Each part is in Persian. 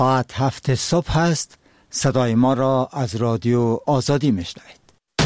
ساعت 7 صبح است. صدای ما را از رادیو آزادی میشنوید.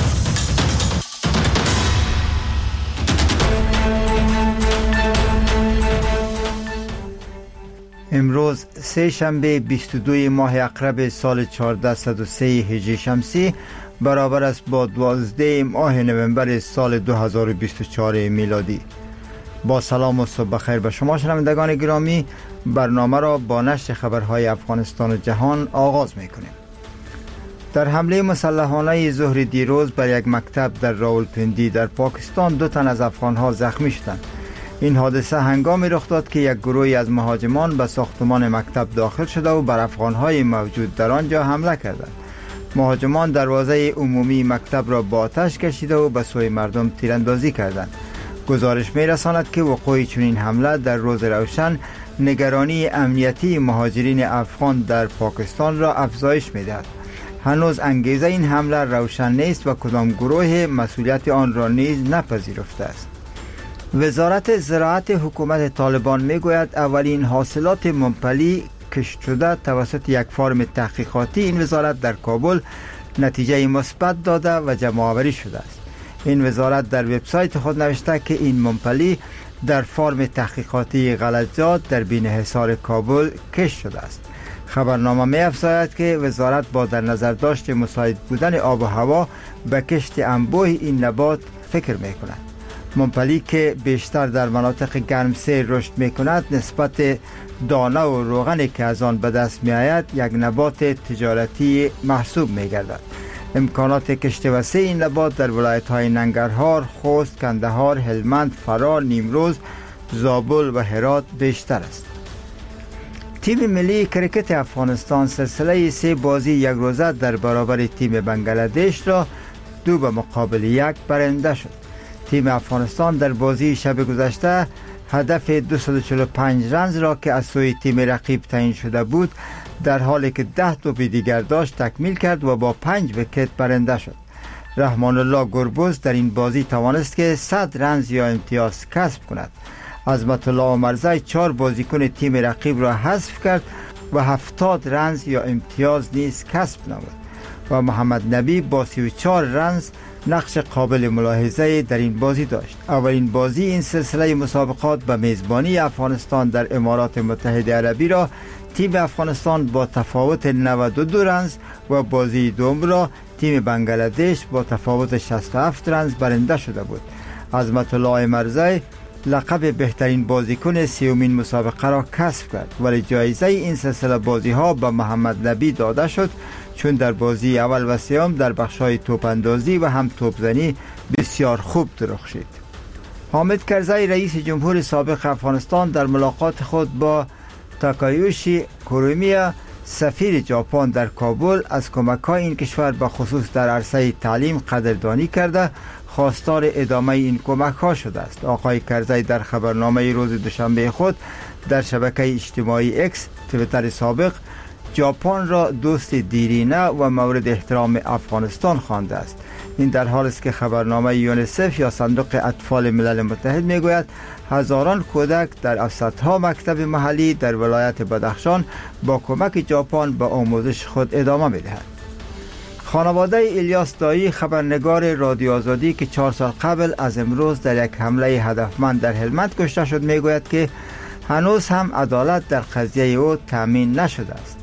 امروز سه شنبه 22 ماه اقرب سال 1403 هجری شمسی برابر است با 12 ماه نوامبر سال 2024 میلادی. با سلام و صبح بخیر به شما شنوندگان گرامی، برنامه را با نشر خبرهای افغانستان و جهان آغاز میکنیم. در حمله مسلحانه ظهر دیروز بر یک مکتب در راولپنڈی در پاکستان 2 تن از افغانها زخمی شدند. این حادثه هنگامی رخ داد که یک گروهی از مهاجمان به ساختمان مکتب داخل شده و بر افغانهای موجود در آنجا حمله کردند. مهاجمان دروازه عمومی مکتب را با آتش کشیده و به سوی مردم تیراندازی کردند. گزارش می‌رساند که وقوع چنین حمله در روز روشن نگرانی امنیتی مهاجرین افغان در پاکستان را افزایش می‌دهد. هنوز انگیزه این حمله روشن نیست و کدام گروه مسئولیت آن را نیز نپذیرفته است. وزارت زراعت حکومت طالبان میگوید اولین حاصلات ممپلی کشت شده توسط یک فرم تحقیقاتی این وزارت در کابل نتیجه مثبت داده و جمع‌آوری شده است. این وزارت در وبسایت خود نوشته که این ممپلی در فرم تحقیقاتی غلطجات در بین‌حصار کابل کشت شده است. خبرنامه می‌افزاید که وزارت با در نظر داشت مساعد بودن آب و هوا به کشت انبوه این نبات فکر می‌کند. ممپلی که بیشتر در مناطق گرمسیر رشد می‌کند نسبت دانه و روغنی که از آن به دست می‌آید یک نبات تجارتی محسوب می‌گردد. امکانات کشت وسیع این نبات در ولایت‌های ننگرهار، خوست، کندهار، هلمند، فرا، نیمروز، زابل و هرات بیشتر است. تیم ملی کرکت افغانستان سلسله 3 بازی یک روزه در برابر تیم بنگلادش را 2-1 برنده شد. تیم افغانستان در بازی شب گذشته هدف 245 رنز را که از سوی تیم رقیب تعیین شده بود در حالی که 10 توپ دیگر داشت تکمیل کرد و با 5 ویکت برنده شد. رحمان الله گربز در این بازی توانست که 100 رنز یا امتیاز کسب کند. عظمت الله عمرزی 4 بازیکن تیم رقیب را حذف کرد و 70 رنز یا امتیاز نیز کسب نمود و محمد نبی با 34 رنز نقش قابل ملاحظه در این بازی داشت. اولین بازی این سلسله مسابقات به میزبانی افغانستان در امارات متحده عربی را تیم افغانستان با تفاوت 92 رنز و بازی دوم را تیم بنگلادش با تفاوت 67 رنز برنده شده بود. عظمت الله مرزی لقب بهترین بازیکن 30مین مسابقه را کسب کرد، ولی جایزه این سلسله بازی ها به محمد نبی داده شد چون در بازی اول و سوم در بخش‌های توپ اندازی و هم توپزنی بسیار خوب درخشید. حامد کرزی رئیس جمهور سابق افغانستان در ملاقات خود با تاکایوشی کورومییا سفیر ژاپن در کابل از کمک‌های این کشور به خصوص در عرصه تعلیم قدردانی کرده خواستار ادامه این کمک‌ها شده است. آقای کرزی در خبرنامه روز دوشنبه خود در شبکه اجتماعی اکس توییتر سابق ژاپن را دوست دیرینه و مورد احترام افغانستان خوانده است. این در حالی است که خبرنامه یونیسف یا صندوق اطفال ملل متحد میگوید هزاران کودک در صدها مکتب محلی در ولایت بدخشان با کمک ژاپن به آموزش خود ادامه میدهند. خانواده الیاس دایی خبرنگار رادیو آزادی که 4 سال قبل از امروز در یک حمله هدفمند در هلمند کشته شد میگوید که هنوز هم عدالت در قضیه او تامین نشده است.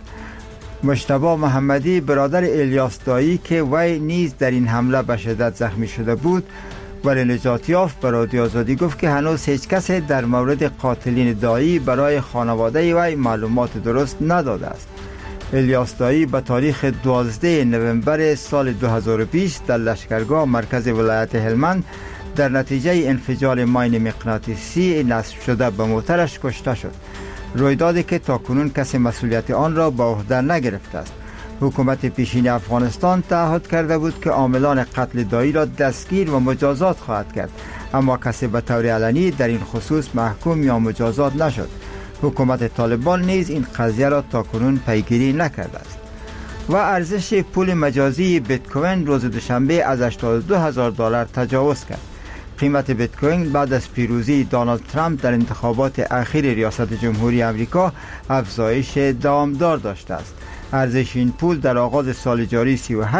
مجتبی محمدی برادر الیاس دایی که وی نیز در این حمله به شدت زخمی شده بود ولی نجات یافت به رادیو آزادی گفت که هنوز هیچ کسی در مورد قاتلین دایی برای خانواده وی معلومات درست نداده است. الیاس دایی به تاریخ 12 نوامبر سال 2020 در لشکرگاه مرکز ولایت هلمند در نتیجه انفجار ماین مغناطیسی نصب شده به موترش کشته شد. رویدادی که تاکنون کسی مسئولیت آن را به عهده نگرفته است. حکومت پیشین افغانستان تعهد کرده بود که عاملان قتل دایی را دستگیر و مجازات خواهد کرد، اما کسی به طور علنی در این خصوص محکوم یا مجازات نشد. حکومت طالبان نیز این قضیه را تاکنون پیگیری نکرده است. و ارزش پول مجازی بیت کوین روز دوشنبه از $82,000 تجاوز کرد. قیمت بیت کوین بعد از پیروزی دونالد ترامپ در انتخابات اخیر ریاست جمهوری آمریکا افزایش دوامدار داشته است. ارزش این پول در آغاز سال جاری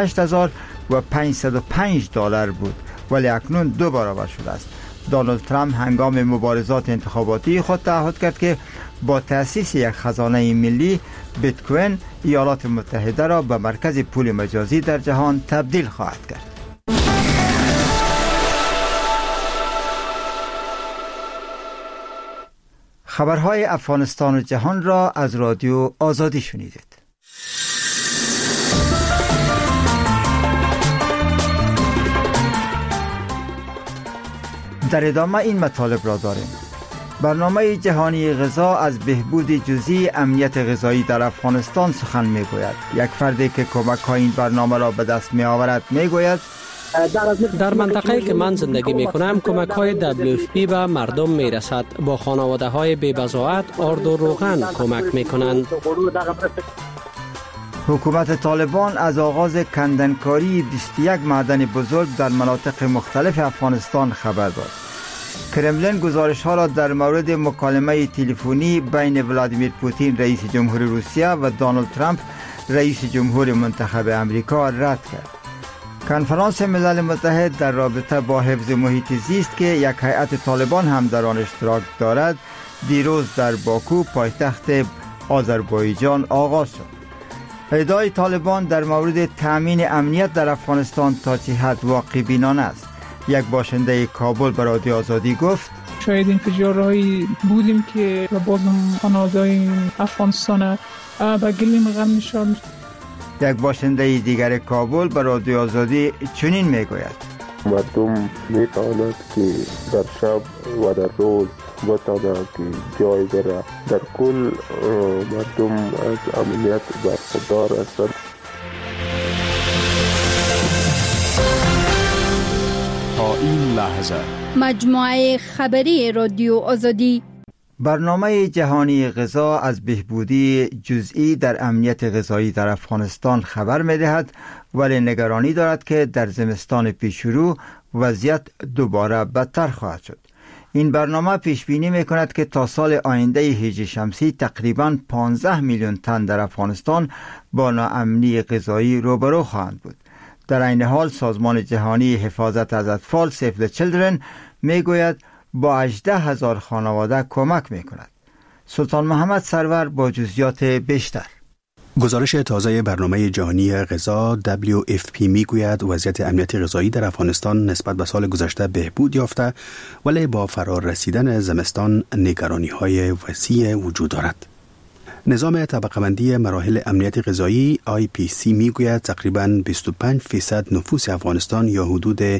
38,505 دلار بود ولی اکنون 2 برابر شده است. دونالد ترامپ هنگام مبارزات انتخاباتی خود تعهد کرد که با تأسیس یک خزانه ملی بیت کوین ایالات متحده را به مرکز پول مجازی در جهان تبدیل خواهد کرد. خبرهای افغانستان و جهان را از رادیو آزادی شنیدید. در ادامه این مطالب را داریم. برنامه جهانی غذا از بهبود جزئی امنیت غذایی در افغانستان سخن می‌گوید. یک فردی که کمک‌های این برنامه را به دست می‌آورد می‌گوید در منطقه‌ای که من زندگی می‌کنم کمک‌های WFP به مردم می‌رسد. با خانواده‌های بی‌بضاعت آرد و روغن کمک می‌کنند. حکومت طالبان از آغاز کندنکاری 21 معدن بزرگ در مناطق مختلف افغانستان خبر داد. کرملین گزارش‌ها را در مورد مکالمه تلفنی بین ولادیمیر پوتین رئیس جمهور روسیه و دونالد ترامپ رئیس جمهور منتخب امریکا رد کرد. کنفرانس ملل متحد در رابطه با حفظ محیط زیست که یک هیئت طالبان هم در آن اشتراک دارد دیروز در باکو پایتخت آذربایجان آغاز شد. ادعای طالبان در مورد تأمین امنیت در افغانستان تا چه حد واقع بینانه است. یک باشنده کابل به رادیو آزادی گفت شاید انفجارهایی بودیم که بازم خانواده‌های افغانستان به گلیم غم نشان. یک باشنده دیگر کابل به رادیو آزادی چنین میگوید مردم میتواند که در شب و در روز بتواند که جای بره. در کل مردم از امنیت برخوردار هستند. تا این لحظه مجموعه خبری رادیو آزادی. برنامه جهانی غذا از بهبودی جزئی در امنیت غذایی در افغانستان خبر می‌دهد ولی نگرانی دارد که در زمستان پیشرو وضعیت دوباره بدتر خواهد شد. این برنامه پیش بینی می‌کند که تا سال آینده هجری شمسی تقریباً 15 میلیون تن در افغانستان با ناامنی غذایی روبرو خواهند بود. در این حال سازمان جهانی حفاظت از اطفال سیو دی چیلدرن میگوید با 18,000 خانواده کمک میکند. سلطان محمد سرور با جزئیات بیشتر. گزارش تازه برنامه جهانی غذا WFP میگوید وضعیت امنیت غذایی در افغانستان نسبت به سال گذشته بهبود یافته ولی با فرار رسیدن زمستان نگرانی‌های وسیع وجود دارد. نظام طبقه‌بندی مراحل امنیت غذایی IPC میگوید تقریباً 25% نفوس افغانستان یا حدود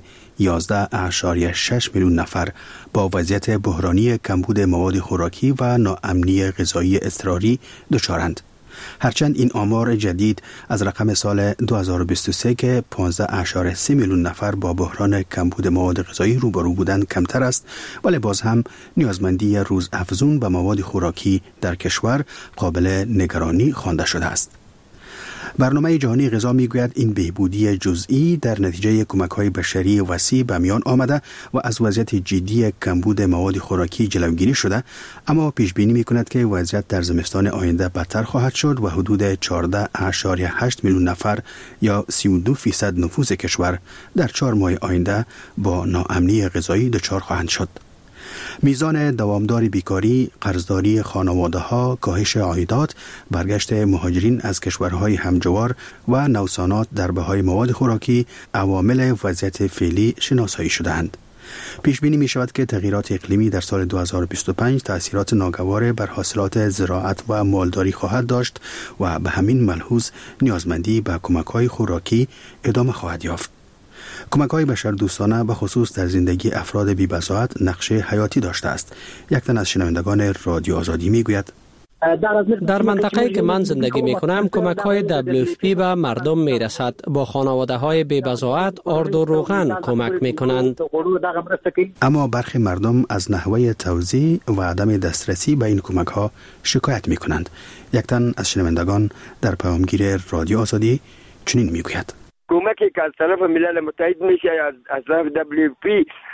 11.6 میلیون نفر با وضعیت بحرانی کمبود مواد خوراکی و ناامنی غذایی اضطراری دچارند. هرچند این آمار جدید از رقم سال 2023 که 15.3 میلیون نفر با بحران کمبود مواد غذایی روبرو بودند کمتر است ولی باز هم نیازمندی روزافزون به مواد خوراکی در کشور قابل نگرانی خوانده شده است. برنامه جهانی غذا میگوید این بهبودی جزئی در نتیجه کمک‌های بشری وسیع به میان آمده و از وضعیت جدی کمبود مواد خوراکی جلوگیری شده، اما پیش بینی می‌کند که وضعیت در زمستان آینده بدتر خواهد شد و حدود 14.8 میلیون نفر یا 32% نفوس کشور در 4 ماه آینده با ناامنی غذایی دچار خواهند شد. میزان دوامدار بیکاری، قرضداری خانواده‌ها، کاهش عایدات، برگشت مهاجرین از کشورهای همجوار و نوسانات در بهای مواد خوراکی عوامل وضعیت فعلی شناسایی شده‌اند. پیش بینی می شود که تغییرات اقلیمی در سال 2025 تأثیرات ناگوار بر حاصلات زراعت و مالداری خواهد داشت و به همین ملحوظ نیازمندی به کمک‌های خوراکی ادامه خواهد یافت. کمک‌های بشردوستانه به خصوص در زندگی افراد بی‌بضاعت نقش حیاتی داشته است. یک تن از شنوندگان رادیو آزادی میگوید در منطقه‌ای که من زندگی می‌کنم کمک‌های WFP به مردم می‌رسد. با خانواده‌های بی‌بضاعت آرد و روغن کمک می‌کنند. اما برخی مردم از نحوه توزیع و عدم دسترسی به این کمک‌ها شکایت می‌کنند. یک تن از شنوندگان در پیامگیر رادیو آزادی چنین میگوید کمکی که از طرف ملل متحد میشه از طرف WFP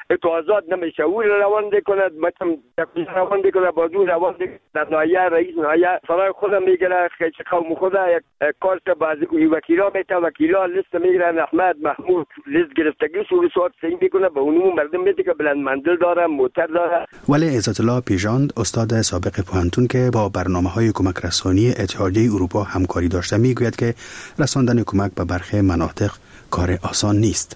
اعتراضات نمیشه او روان کند مثلا روان کنه بازو روان در نایه رئیس نایه سرای خودم میگیره خیلی قوم خدا یک کارت باز وکیلا میته وکیلا لیست میگیرن احمد محمود لیست گرفتگی سوال سین میکنه به اونم مردم میده که بلند منزل داره موتر داره. ولی عزت الله پیژاند استاد سابق پوهنتون که با برنامه‌های کمک رسانی اتحادیه اروپا همکاری داشته میگوید که رساندن کمک به برخی مناطق کار آسان نیست.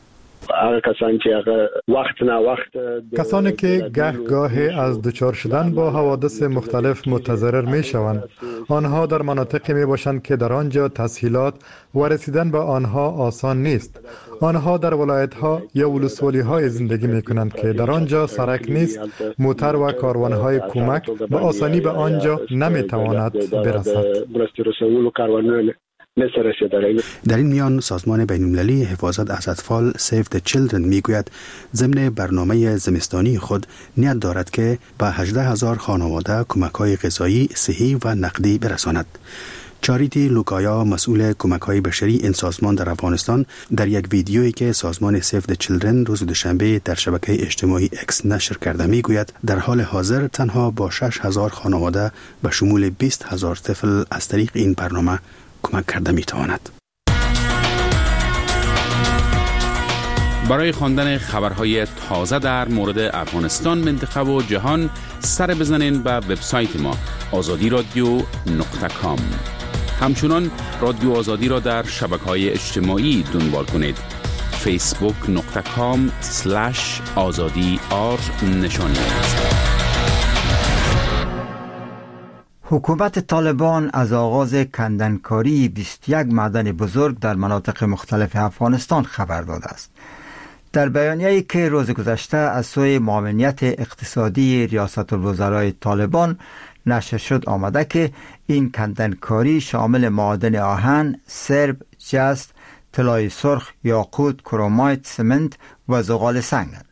کسانی که گاهی از دچار شدن با حوادث مختلف متضرر می شوند، آنها در مناطقی می باشند که در آنجا تسهیلات و رسیدن به آنها آسان نیست. آنها در ولایت ها یا ولسوالی های زندگی می کنند که در آنجا سرک نیست، موتر و کاروان های کمک به آسانی به آنجا نمی تواند برسد. در این میان سازمان بین‌المللی حفاظت از اطفال Save the Children میگوید ضمن برنامه زمستانی خود نیت دارد که به 18,000 خانواده کمک‌های غذایی، صحی و نقدی برساند. چاریتی لوکایا مسئول کمک‌های بشری این سازمان در افغانستان در یک ویدیویی که سازمان Save the Children روز دوشنبه در شبکه اجتماعی اکس نشر کرده میگوید در حال حاضر تنها با 6,000 خانواده به شمول 20,000 طفل از طریق این برنامه کمک کرده میتواند. برای خواندن خبرهای تازه در مورد افغانستان، منطقه و جهان سر بزنین به وبسایت ما azadiradio.com. همچنان رادیو آزادی را در شبکه‌های اجتماعی دنبال کنید. facebook.com/azadi_r نشانی است. حکومت طالبان از آغاز کندنکاری 21 معدن بزرگ در مناطق مختلف افغانستان خبر داده است. در بیانیه‌ای که روز گذشته از سوی معاونیت اقتصادی ریاست الوزرای طالبان نشر شد آمده که این کندنکاری شامل معادن آهن، سرب، جست، طلای سرخ، یاقوت، کرومایت، سمنت و زغال سنگ است.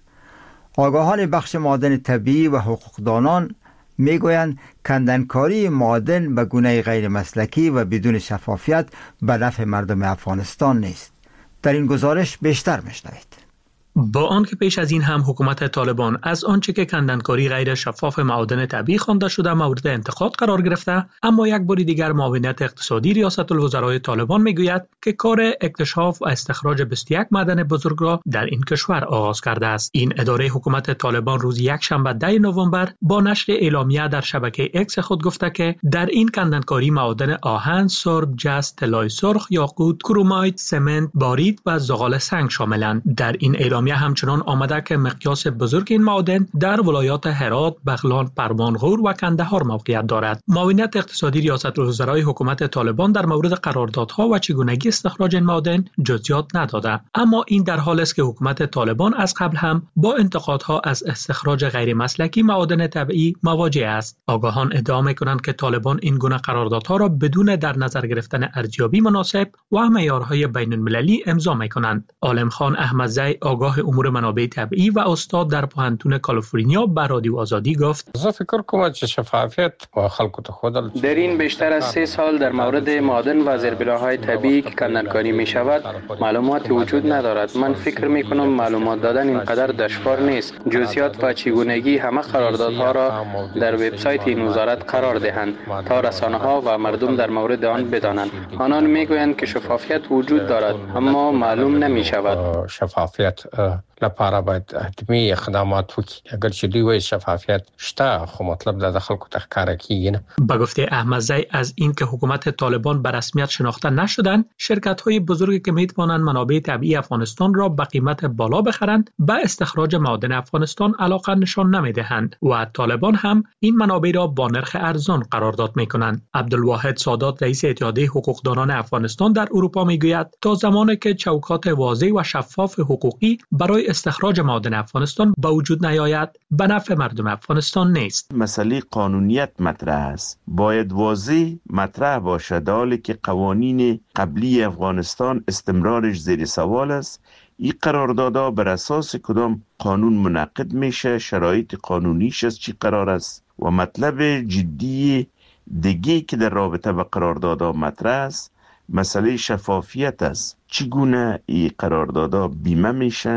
آگاهان بخش معادن طبیعی و حقوقدانان میگویند کندنکاری معادن به گونه غیر مسلکی و بدون شفافیت به نفع مردم افغانستان نیست. در این گزارش بیشتر میشنوید. با آنکه پیش از این هم حکومت طالبان از آنچه که کندنکاری غیر شفاف معادن طبیعی خوانده شده مورد انتقاد قرار گرفته، اما یک بار دیگر معاونیت اقتصادی ریاست الوزرای طالبان میگوید که کار اکتشاف و استخراج 21 معدن بزرگ را در این کشور آغاز کرده است. این اداره حکومت طالبان روز یکشنبه 10 نوامبر با نشر اعلامیه در شبکه اکس خود گفته که در این کندنکاری معادن آهن، سرب، جست، طلای سرخ، یاقوت، کرومایت، سمنت، بارید و زغال سنگ شاملند. در این اعلامیه همچنان آمده که مقیاس بزرگ این معادن در ولایات هرات، بغلان، پروان غور و کندهار موقعیت دارد. معاونیت اقتصادی ریاست الوزرای حکومت طالبان در مورد قراردادها و چگونگی استخراج این معادن جزئیات نداده، اما این در حالی است که حکومت طالبان از قبل هم با انتقادها از استخراج غیر مسلکی معادن طبیعی مواجه است. آگاهان ادعا می‌کنند که طالبان این گونه قراردادها را بدون در نظر گرفتن ارزیابی مناسب و معیارهای بین‌المللی امضا می‌کنند. عالم خان احمدزی آگاه امور منابع طبیعی و استاد در پوهنتون کالیفرنیا به رادیو آزادی گفت: زه فکر کوم چې شفافیت و خلکو ته خودل در این بیشتر از 3 سال در مورد معادن و زیربناهای طبیعی که کندنکاری می شود معلومات وجود ندارد. من فکر می کنم معلومات دادن اینقدر دشوار نیست. جزئیات و چگونگی همه قراردادها را در وبسایت این وزارت قرار دهند تا رسانه‌ها و مردم در مورد آن بدانند. آنان میگویند که شفافیت وجود دارد اما معلوم نمی شود. شفافیت لپاره باید حتمی اقدامات وکړي. اگر چې دوی وایي شفافیت شته خو مطلب د خلکو ته ښکاره کیږي نه. به گفته احمدزی از این که حکومت طالبان به رسمیت شناخته نشدند، شرکت‌های بزرگی که می‌توانند منابع طبیعی افغانستان را به قیمت بالا بخرند به استخراج معادن افغانستان علاقه نشان نمی‌دهند و طالبان هم این منابع را با نرخ ارزان قرارداد می‌کنند. عبدالواحد سادات رئیس اتحادیه حقوقدانان افغانستان در اروپا می‌گوید تا زمانی که چوکات واضح و شفاف حقوقی برای استخراج معادن افغانستان به وجود نیاید به نفع مردم افغانستان نیست. مسئله قانونیت مطرح است. باید واضح مطرح باشد، حالی که قوانین قبلی افغانستان استمرارش زیر سوال است. این قراردادها بر اساس کدام قانون منعقد میشه، شرایط قانونیش از چی قرار است و مطلب جدی دیگه که در رابطه با قراردادها مطرح است مسئله شفافیت است. چگونه این قراردادها بیمه میشن،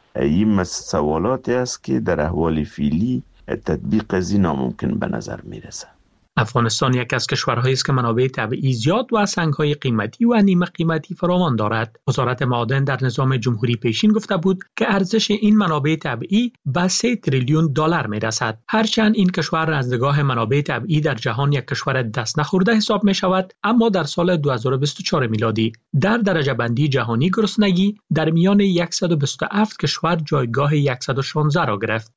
این سوالاتی است که در احوال فعلی تطبیق از این ناممکن به نظر میرسه. افغانستان یک از کشورهایی است که منابع طبیعی زیاد و سنگ‌های قیمتی و نیمه قیمتی فراوان دارد. وزارت معادن در نظام جمهوری پیشین گفته بود که ارزش این منابع طبیعی به 3 تریلیون دلار میرسد. هرچند این کشور از نگاه منابع طبیعی در جهان یک کشور دست نخورده حساب می شود، اما در سال 2024 میلادی در درجه بندی جهانی گرسنگی در میان 127 کشور جایگاه 116 را گرفت.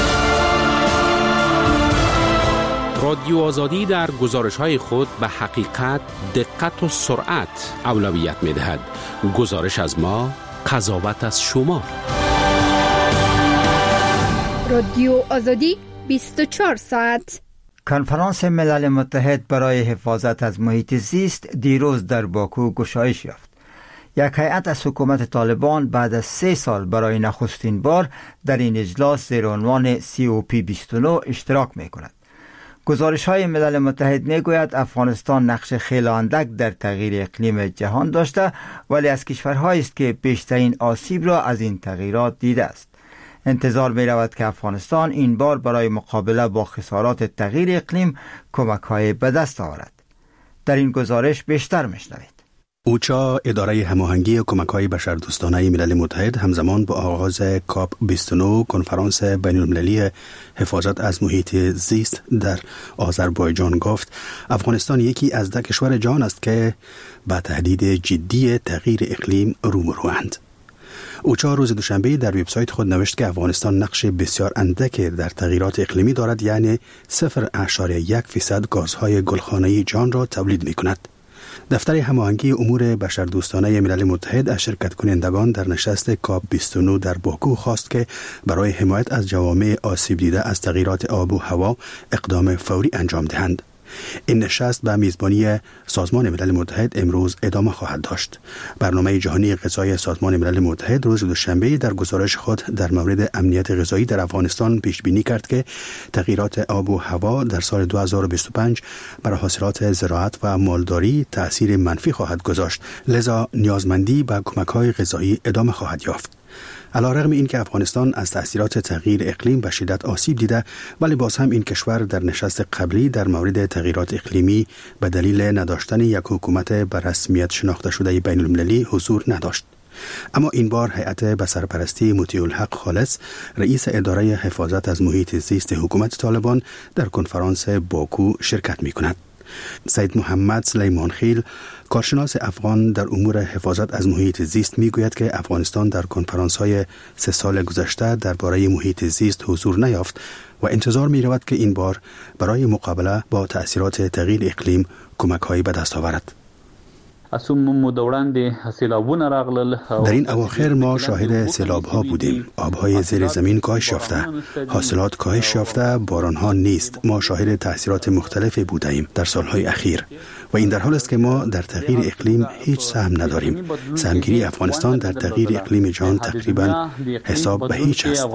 رادیو آزادی در گزارش‌های خود به حقیقت، دقت و سرعت اولویت می‌دهد. گزارش از ما، قضاوت از شما. رادیو آزادی 24 ساعت. کنفرانس ملل متحد برای حفاظت از محیط زیست دیروز در باکو گشایش یافت. یک هیئت از حکومت طالبان بعد از 3 سال برای نخستین بار در این اجلاس زیر عنوان COP29 اشتراک می‌کند. گزارش‌های ملل متحد می‌گوید افغانستان نقش خیلی اندک در تغییر اقلیم جهان داشته، ولی از کشورهایی است که بیشترین آسیب را از این تغییرات دیده است. انتظار می‌رود که افغانستان این بار برای مقابله با خسارات تغییر اقلیم کمک‌های به دست آورد. در این گزارش بیشتر می‌شنوید. اوچا، اداره هماهنگی کمک‌های بشردوستانه ملل متحد، همزمان با آغاز کاپ 29 کنفرانس بین‌المللی حفاظت از محیط زیست در آذربایجان گفت افغانستان یکی از 10 کشور جهان است که با تهدید جدی تغییر اقلیم روبروند. اوچا روز دوشنبه در وبسایت خود نوشت که افغانستان نقش بسیار اندک در تغییرات اقلیمی دارد، یعنی 0.1% گازهای گلخانه‌ای جهان را تولید می‌کند. دفتر هماهنگی امور بشردوستانه ملل متحد از شرکت کنندگان در نشست کاپ 29 در باکو خواست که برای حمایت از جوامع آسیب دیده از تغییرات آب و هوا اقدام فوری انجام دهند. این نشست به میزبانی سازمان ملل متحد امروز ادامه خواهد داشت. برنامه جهانی غذایی سازمان ملل متحد روز دوشنبه در گزارش خود در مورد امنیت غذایی در افغانستان پیش بینی کرد که تغییرات آب و هوا در سال 2025 بر حاصلات زراعت و مالداری تأثیر منفی خواهد گذاشت، لذا نیازمندی به کمک‌های غذایی ادامه خواهد یافت. علیرغم اینکه افغانستان از تأثیرات تغییر اقلیم به شدت آسیب دیده، ولی باز هم این کشور در نشست قبلی در مورد تغییرات اقلیمی به دلیل نداشتن یک حکومت به رسمیت شناخته شده بین المللی حضور نداشت. اما این بار هیئت به سرپرستی مطیع الحق خالص، رئیس اداره حفاظت از محیط زیست حکومت طالبان، در کنفرانس باکو شرکت می‌کند. سید محمد سلیمان خیل، کارشناس افغان در امور حفاظت از محیط زیست، میگوید که افغانستان در کنفرانس‌های 3 سال گذشته درباره محیط زیست حضور نیافت و انتظار می‌رود که این بار برای مقابله با تأثیرات تغییر اقلیم کمک‌هایی به دست آورد. در این اواخر ما شاهد سیلاب‌ها بودیم. آب‌های زیر زمین کاهش یافته، حاصلات کاهش یافته، باران‌ها نیست. ما شاهد تأثیرات مختلفی بودیم در سال‌های اخیر و این در حال است که ما در تغییر اقلیم هیچ سهم نداریم. سهمگیری افغانستان در تغییر اقلیم جهان تقریباً حساب به هیچ است.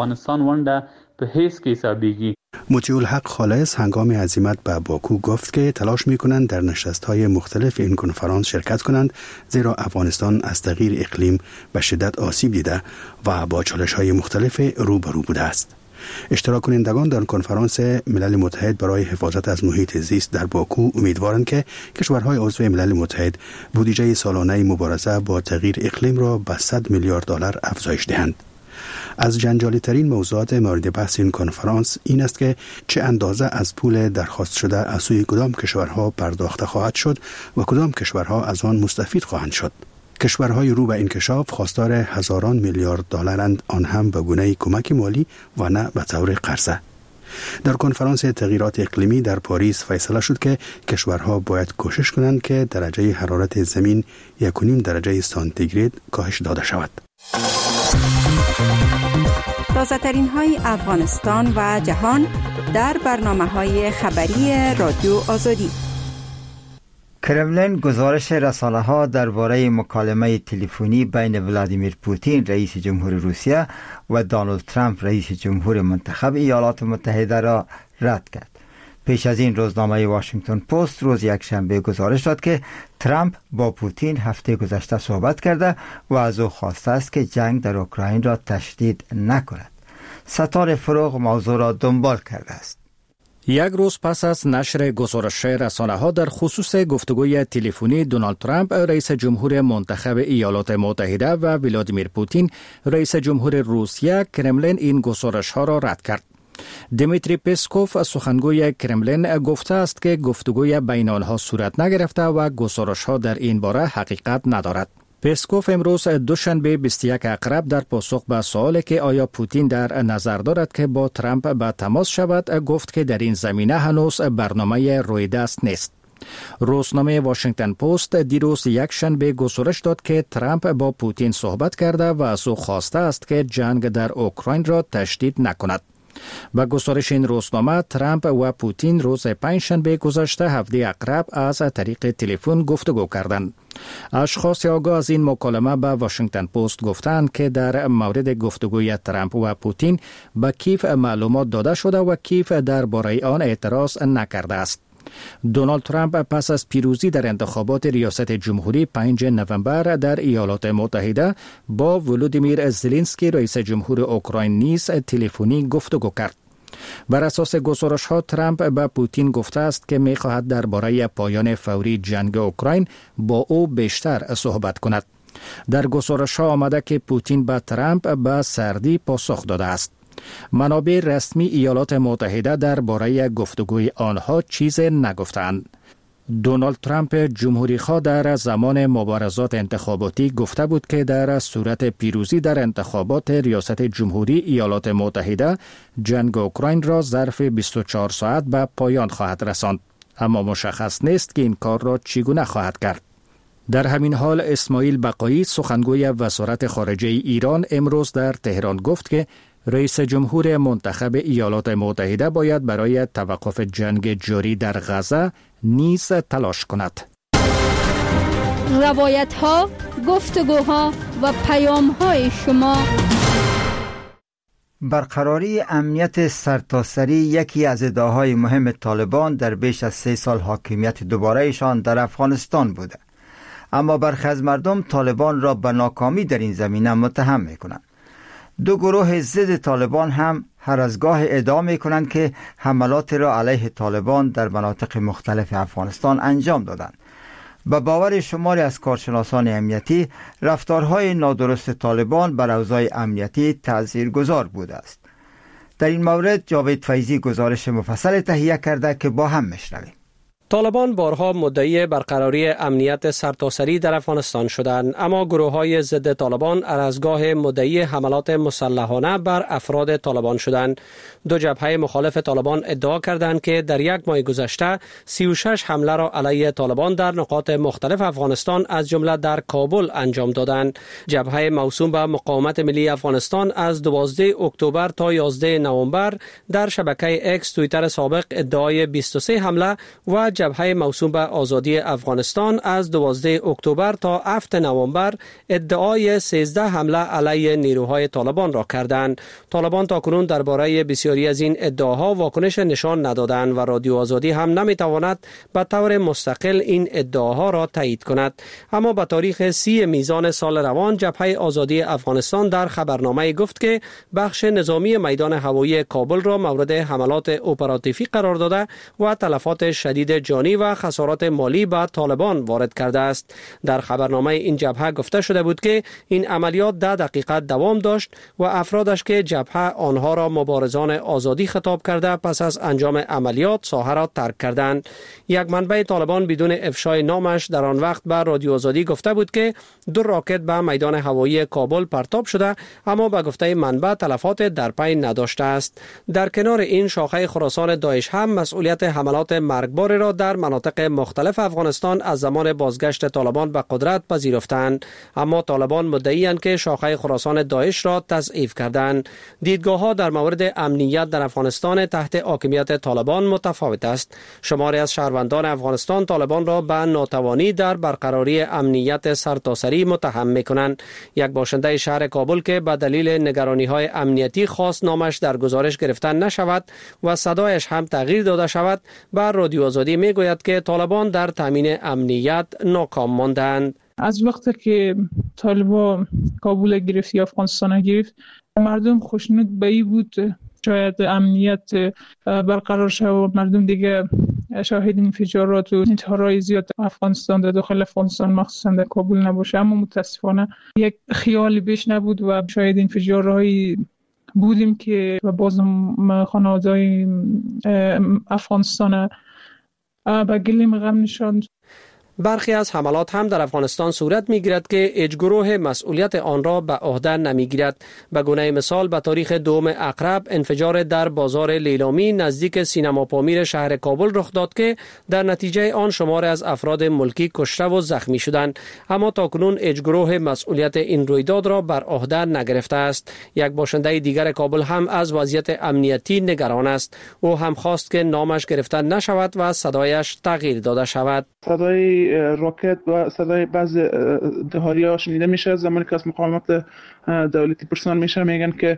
مطیع الحق خالص هنگام عزیمت به باکو گفت که تلاش می‌کنند در نشست‌های مختلف این کنفرانس شرکت کنند، زیرا افغانستان از تغییر اقلیم به شدت آسیب دیده و با چالش‌های مختلف روبرو بوده است. اشتراک کنندگان در کنفرانس ملل متحد برای حفاظت از محیط زیست در باکو امیدوارند که کشورهای عضو ملل متحد بودجه سالانه مبارزه با تغییر اقلیم را به 100 میلیارد دلار افزایش دهند. از جنجالی ترین موضوعات مورد بحث این کنفرانس این است که چه اندازه از پول درخواست شده از سوی کدام کشورها پرداخته خواهد شد و کدام کشورها از آن مستفید خواهند شد. کشورهای رو به انکشاف خواستار هزاران میلیارد دلارند، آن هم به گونه کمک مالی و نه به طور قرضه. در کنفرانس تغییرات اقلیمی در پاریس فیصله شد که کشورها باید کوشش کنند که درجه حرارت زمین 1.5 درجه سانتیگراد کاهش داده شود. تازه ترین های افغانستان و جهان در برنامه‌های خبری رادیو آزادی. کرملین گزارش رسانه‌ها درباره مکالمه تلفنی بین ولادیمیر پوتین رئیس جمهور روسیه و دونالد ترامپ رئیس جمهور منتخب ایالات متحده را رد کرد. پیش از این روزنامه واشنگتن پست روز یکشنبه گزارش داد که ترامپ با پوتین هفته گذشته صحبت کرده و از او خواسته است که جنگ در اوکراین را تشدید نکند. ستار فروغ موضوع را دنبال کرده است. یک روز پس از نشر گزارش رسانه‌ها در خصوص گفتگوی تلفنی دونالد ترامپ رئیس جمهور منتخب ایالات متحده و ولادیمیر پوتین رئیس جمهور روسیه، کرملین این گزارش‌ها را رد کرد. دیمیتری پسکوف سخنگوی کرملین گفته است که گفتگوی بین آنها صورت نگرفته و گزارش‌ها در این باره حقیقت ندارد. پسکوف امروز دوشنبه 21 اکتبر در پاسخ به سوالی که آیا پوتین در نظر دارد که با ترامپ به تماس شود گفت که در این زمینه هنوز برنامه روی دست نیست. روزنامه واشنگتن پست دیروز یکشنبه گزارش داد که ترامپ با پوتین صحبت کرده و از او خواسته است که جنگ در اوکراین را تشدید نکند. با گزارش این روزنامه ترامپ و پوتین روز پنجشنبه گذشته 17 اکتبر از طریق تلفن گفتگو کردند. اشخاص آگاه از این مکالمه به واشنگتن پست گفتند که در مورد گفتگوی ترامپ و پوتین به کیف معلومات داده شده و کیف درباره آن اعتراض نکرده است. دونالد ترامپ پس از پیروزی در انتخابات ریاست جمهوری 5 نوامبر در ایالات متحده با ولودیمیر زلنسکی رئیس جمهور اوکراین نیز تلفنی گفتگو کرد. بر اساس گزارش‌ها ترامپ به پوتین گفته است که می‌خواهد درباره پایان فوری جنگ اوکراین با او بیشتر صحبت کند. در گزارش‌ها آمده که پوتین به ترامپ به سردی پاسخ داده است. منابع رسمی ایالات متحده درباره گفتگوی آنها چیز نگفتند. دونالد ترامپ جمهوری‌خواه در زمان مبارزات انتخاباتی گفته بود که در صورت پیروزی در انتخابات ریاست جمهوری ایالات متحده جنگ اوکراین را ظرف 24 ساعت به پایان خواهد رساند، اما مشخص نیست که این کار را چگونه خواهد کرد. در همین حال اسماعیل بقایی سخنگوی وزارت خارجه ایران امروز در تهران گفت که رئیس جمهور منتخب ایالات متحده باید برای توقف جنگ جاری در غزه نیز تلاش کند. روایت ها، گفتگوها و پیام های شما. برقراری امنیت سرتاسری یکی از ادعاهای مهم طالبان در بیش از 3 سال حاکمیت دوباره‌شان در افغانستان بوده. اما برخی از مردم طالبان را به ناکامی در این زمینه متهم می‌کنند. دو گروه ضد طالبان هم هر از گاه ادعا می‌کنند که حملات را علیه طالبان در مناطق مختلف افغانستان انجام دادند. به باور شماری از کارشناسان امنیتی، رفتارهای نادرست طالبان بر اوضاع امنیتی تأثیرگذار بوده است. در این مورد جاوید فیضی گزارش مفصل تهیه کرده که با هم میشنویم. طالبان بارها مدعی برقراری امنیت سرتاسری در افغانستان شدند، اما گروه‌های ضد طالبان هر از گاه مدعی حملات مسلحانه بر افراد طالبان شدند. دو جبهه مخالف طالبان ادعا کردند که در یک ماه گذشته 36 حمله را علیه طالبان در نقاط مختلف افغانستان از جمله در کابل انجام دادند. جبهه موسوم به مقاومت ملی افغانستان از 12 اکتبر تا 11 نوامبر در شبکه اکس توییتر سابق ادعای 23 حمله و جبهه موسوم به آزادی افغانستان از 12 اکتبر تا 7 نوامبر ادعای 13 حمله علیه نیروهای طالبان را کردند. طالبان تاکنون درباره بسیاری از این ادعاها واکنش نشان ندادند و رادیو آزادی هم نمیتواند به طور مستقل این ادعاها را تایید کند. اما به تاریخ 30 میزان سال روان جبهه آزادی افغانستان در خبرنامه گفت که بخش نظامی میدان هوایی کابل را مورد حملات اپراتیوی قرار داده و تلفات شدید جانی و خسارات مالی به طالبان وارد کرده است. در خبرنامه این جبهه گفته شده بود که این عملیات 10 دقیقه دوام داشت و افرادش که جبهه آنها را مبارزان آزادی خطاب کرده پس از انجام عملیات ساحه را ترک کردند. یک منبع طالبان بدون افشای نامش در آن وقت به رادیو آزادی گفته بود که 2 راکت به میدان هوایی کابل پرتاب شده، اما به گفته منبع تلفات در پی نداشته است. در کنار این شاخه خراسان داعش هم مسئولیت حملات مرگبار را در مناطق مختلف افغانستان از زمان بازگشت طالبان به قدرت پذیرفتند، اما طالبان مدعی‌اند که شاخه خراسان داعش را تضعیف کردند. دیدگاه‌ها در مورد امنیت در افغانستان تحت حاکمیت طالبان متفاوت است. شماری از شهروندان افغانستان طالبان را به ناتوانی در برقراری امنیت سرتاسری متهم می‌کنند. یک باشنده شهر کابل که به دلیل نگرانی‌های امنیتی خواست نامش در گزارش گرفتن نشود و صدایش هم تغییر داده شود، بر رادیو آزادی میگوید که طالبان در تامین امنیت ناکام ماندند. از وقتی که طالبان کابل گرفت یا افغانستان گرفت، مردم خوشنود به این بود شاید امنیت برقرار شد و مردم دیگه شاهد انفجارات و انتحارهای زیاد افغانستان در داخل افغانستان مخصوصا در کابل نباشه، اما متاسفانه یک خیالی بیش نبود و شاید انفجارهای بودیم که باز خانواده‌های افغانستان به گلیم غم نشاند. برخی از حملات هم در افغانستان صورت می‌گیرد که هیچ گروه مسئولیت آن را به عهده نمی‌گیرد. به گونه مثال به تاریخ 2 اقرب انفجار در بازار لیلامی نزدیک سینما پامیر شهر کابل رخ داد که در نتیجه آن شمار از افراد ملکی کشته و زخمی شدند، اما تاکنون هیچ گروه مسئولیت این رویداد را بر عهده نگرفته است. یک باشنده دیگر کابل هم از وضعیت امنیتی نگران است. او هم خواست که نامش گرفته نشود و صدایش تغییر داده شود. صدای راکت و صدای بعض انتحاری‌ها شنیده میشه. زمانی که از مقاومت دولتی پرسان میشه میگن که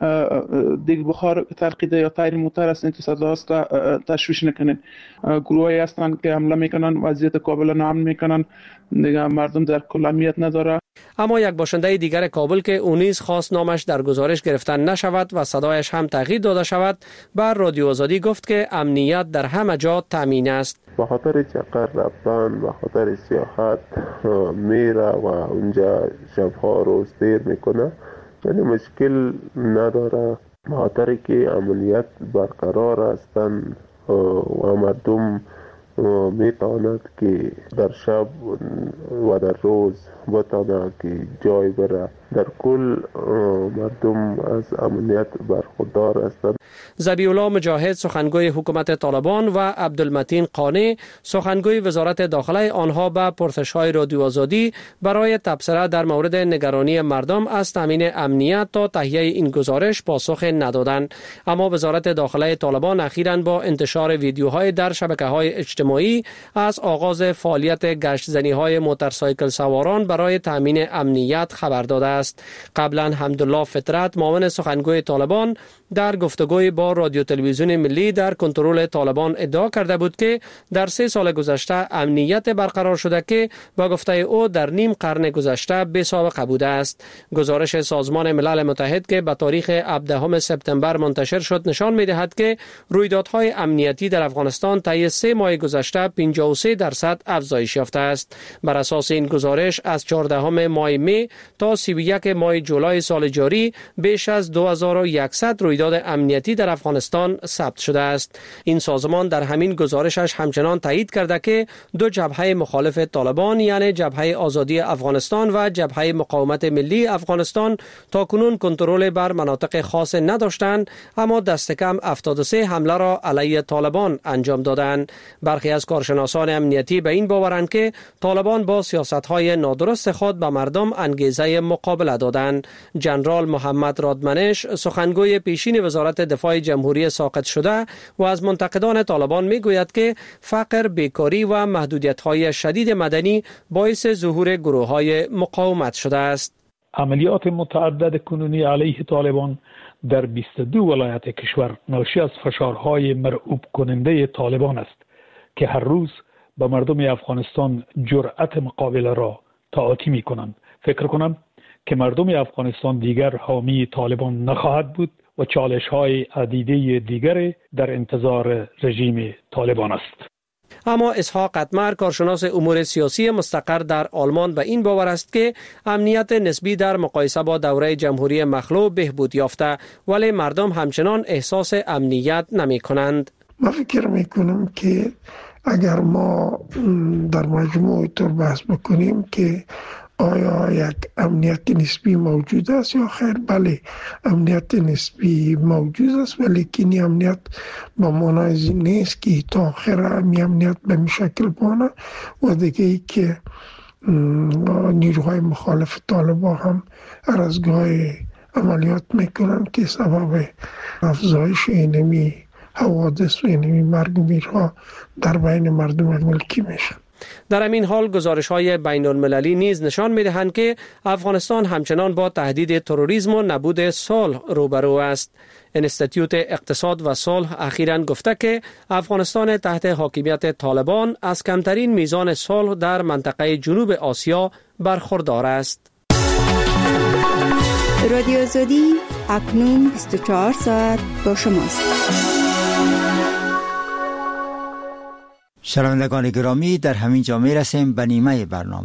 دیگه بخار ترقیده یا تایر موتر است، این تو صدا است، تشویش نکنین. گروهایی هستن که حمله میکنن، وضعیت کابل نام میکنن، دیگه مردم در کل امنیت نداره. اما یک باشنده دیگر کابل که او نیز خواست نامش در گزارش گرفتن نشود و صدایش هم تغییر داده شود، بر رادیو آزادی گفت که امنیت در همه جا تامین است. به خاطر چقدر رفتن، به خاطر سیاحت میره و اونجا شبها روز دیر میکنه، یعنی مشکل نداره. به خاطر که امنیت برقرار هستند و مردم میتواند که در شب و در روز بتواند که جای بره. در کل مردم از امنیت برخوردار هستند. ذبیح الله مجاهد سخنگوی حکومت طالبان و عبدالمتین قانی سخنگوی وزارت داخله آنها به پرسش‌های رادیو آزادی برای تبصره در مورد نگرانی مردم از تامین امنیت تا تهیه این گزارش پاسخ ندادند. اما وزارت داخله طالبان اخیراً با انتشار ویدیوهای در شبکه‌های اجتماعی از آغاز فعالیت گشت‌زنی‌های موتورسایکل سواران برای تامین امنیت خبر داده است. قبلا حمدالله فطرت معاون سخنگوی طالبان در گفتگوی با رادیو تلویزیون ملی در کنترل طالبان ادعا کرده بود که در 3 سال گذشته امنیت برقرار شده که با گفته او در نیم قرن گذشته بی سابقه بوده است. گزارش سازمان ملل متحد که به تاریخ 17 سپتامبر منتشر شد نشان می‌دهد که رویدادهای امنیتی در افغانستان طی 3 ماه گذشته 53% افزایش یافته است. بر اساس این گزارش از 14 ماه می تا 31 ماه جولای سال جاری بیش از 2100 رویداد امنیتی در افغانستان ثبت شده است. این سازمان در همین گزارشش همچنان تایید کرده که 2 جبهه مخالف طالبان یعنی جبهه آزادی افغانستان و جبهه مقاومت ملی افغانستان تاکنون کنترل بر مناطق خاص نداشتند، اما دست کم 73 حمله را علیه طالبان انجام دادند. برخی از کارشناسان امنیتی به این باورند که طالبان با سیاست‌های نادرست خود به مردم انگیزه مقابله دادند. جنرال محمد رادمنش سخنگوی پیشین وزارت دفاع جمهوری ساقط شده و از منتقدان طالبان میگوید که فقر، بیکاری و محدودیت‌های شدید مدنی باعث ظهور گروه‌های مقاومت شده است. عملیات متعدد کنونی علیه طالبان در 22 ولایت کشور ناشی از فشارهای مرعوب کننده طالبان است که هر روز به مردم افغانستان جرأت مقابله را تعاطی می کنند. فکر کنم که مردم افغانستان دیگر حامی طالبان نخواهد بود و چالش‌های عدیده دیگر در انتظار رژیم طالبان است. اما اسحاق اتمر کارشناس امور سیاسی مستقر در آلمان به این باور است که امنیت نسبی در مقایسه با دوره جمهوری مخلوع بهبود یافته، ولی مردم همچنان احساس امنیت نمی کنند. من فکر می کنم که اگر ما در مجموع طور بحث بکنیم که آیا یک امنیت نسبی موجود است یا خیر؟ بله، امنیت نسبی موجود است، ولی این امنیت با معنای نیست که تا آخر امنیت به این شکل بانه. و دیگه ای که نیروهای مخالف طالبان هم هر از گاهی عملیات میکنن که سبب افزایش اینمی حوادث و اینمی مرگ و میرها در بین مردم ملکی میشن. در همین حال گزارش‌های بین‌المللی نیز نشان می‌دهند که افغانستان همچنان با تهدید تروریسم و نبود صلح روبرو است. انستیتوت اقتصاد و صلح اخیراً گفته که افغانستان تحت حاکمیت طالبان از کمترین میزان صلح در منطقه جنوب آسیا برخوردار است. رادیو آزادی اکنون 24 ساعت با شماست. شنوندگان گرامی، در همین جا میرسیم به نیمه برنامه.